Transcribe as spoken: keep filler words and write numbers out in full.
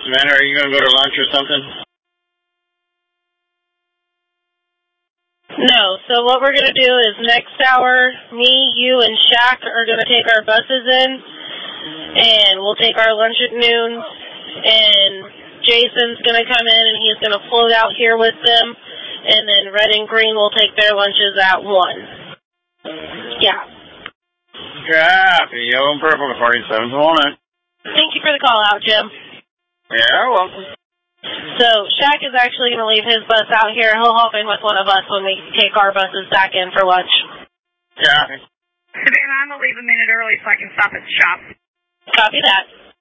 Samantha, are you going to go to lunch or something? No, so what we're going to do is next hour, me, you, and Shaq are going to take our buses in, and we'll take our lunch at noon, and Jason's going to come in, and he's going to float out here with them, and then Red and Green will take their lunches at one. Yeah. Copy. Yellow and purple to forty-seven to one. Thank you for the call out, Jim. Yeah, welcome. So, Shaq is actually going to leave his bus out here. He'll hop in with one of us when we take our buses back in for lunch. Copy. Savannah, I'm going to leave a minute early so I can stop at the shop. Copy that.